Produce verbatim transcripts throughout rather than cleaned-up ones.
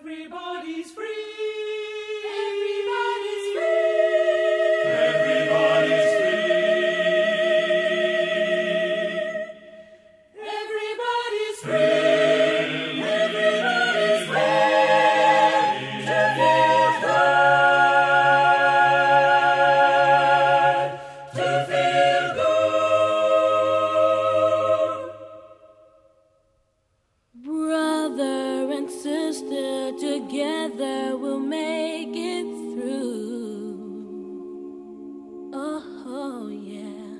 Everybody's free. Everybody's free. Everybody's free. Everybody's free. Everybody's free to feel good. To feel good. Brother and sister, together we'll make it through. Oh, yeah.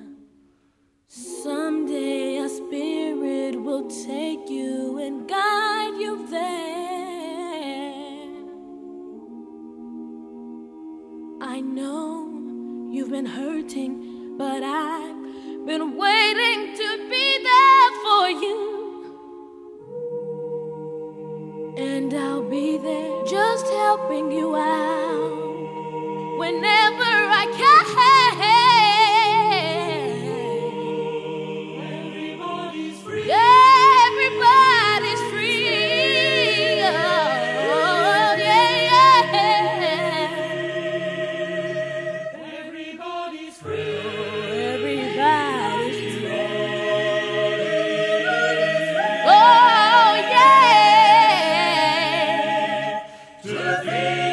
Someday a spirit will take you and guide you there. I know you've been hurting, but I've been waiting to be there for you. And I'll be there just helping you out whenever I can. Everybody's free. Everybody's free. Oh, yeah, yeah. Everybody's free. Everybody's free. Everybody's free. Oh, yeah. To feel